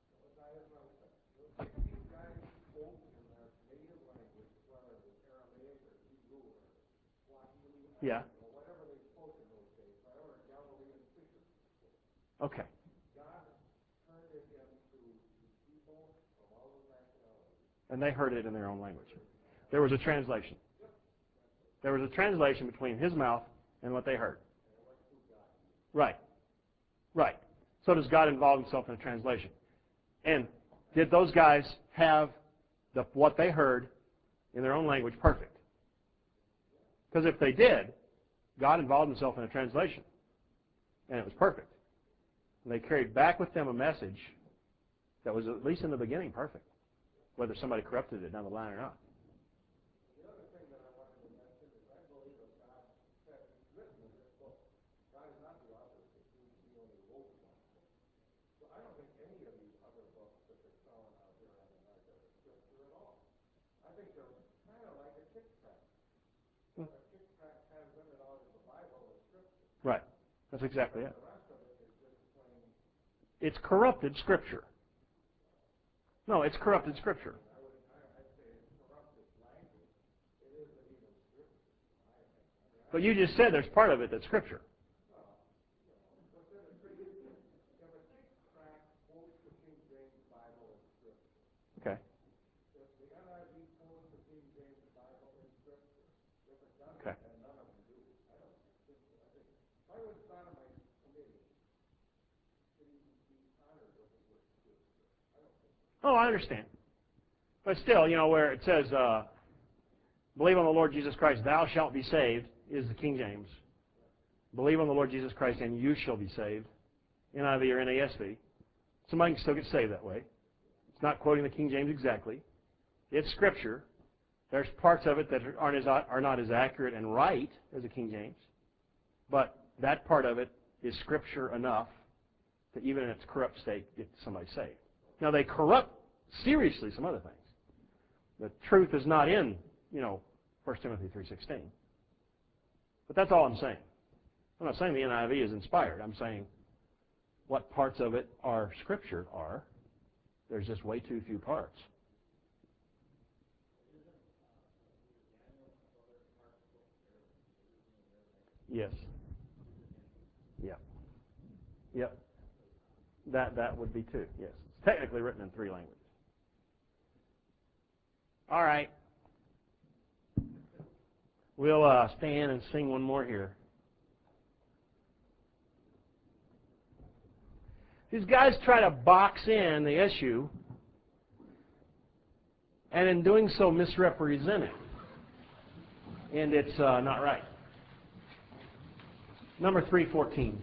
These guys spoke in their native language, whether it was Aramaic or Hebrew or Swahili, Yeah. or whatever they spoke in those days, however Galilean fishers spoke. Okay. God turned it into people from all those nationalities. And they heard it in their own language. There was a translation. There was a translation between his mouth and what they heard. Right. Right. So does God involve himself in a translation? And did those guys have what they heard in their own language perfect? Because if they did, God involved himself in a translation. And it was perfect. And they carried back with them a message that was, at least in the beginning, perfect. Whether somebody corrupted it down the line or not. The other thing that I wanted to mention is I believe that God said it's written in this book. God is not the author of it. He only wrote one book. So I don't think any of these other books that they're selling out there on the market are scripture at all. I think they're kind of like a Kit Kat. A Kit Kat has in it out of the Bible as scripture. Right. That's exactly it. The rest of it is just plain. It's corrupted Scripture. No, it's corrupted Scripture. I'd say it's corrupted language. It isn't even scripture. But you just said there's part of it that's Scripture. If a Kit Kat quotes the King James Bible as scripture, Okay. if the NIV quotes the King James Bible as scripture, if it doesn't, Okay. then none of them do. I don't think so. I think if I was on my committee, should he be honored with the word scripture? I don't think so. Oh, I understand. But still, where it says, believe on the Lord Jesus Christ, thou shalt be saved, is the King James. Believe on the Lord Jesus Christ, and you shall be saved, NIV or NASV. Somebody can still get saved that way. It's not quoting the King James exactly. It's Scripture. There's parts of it that are not as accurate and right as the King James. But that part of it is Scripture enough to, even in its corrupt state, get somebody saved. Now, they corrupt seriously some other things. The truth is not in, 1 Timothy 3:16. But that's all I'm saying. I'm not saying the NIV is inspired. I'm saying what parts of it are Scripture are. There's just way too few parts. Yes. Yep. Yep. That would be too, yes. It's technically written in 3 languages. All right. We'll stand and sing one more here. These guys try to box in the issue, and in doing so misrepresent it. And it's not right. Number 314.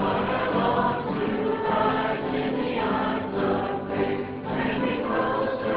Closer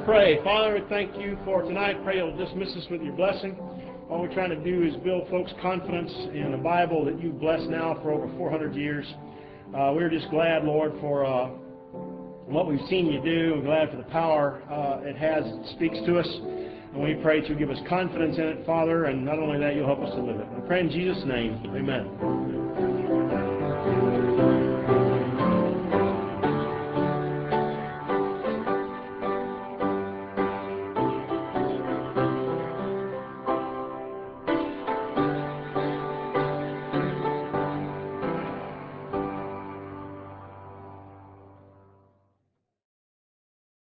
pray. Father, we thank you for tonight. Pray you'll dismiss us with your blessing. All we're trying to do is build folks' confidence in the Bible that you've blessed now for over 400 years. We're just glad, Lord, for what we've seen you do. We're glad for the power it has, it speaks to us. And we pray that you'll give us confidence in it, Father, and not only that, you'll help us to live it. We pray in Jesus' name. Amen.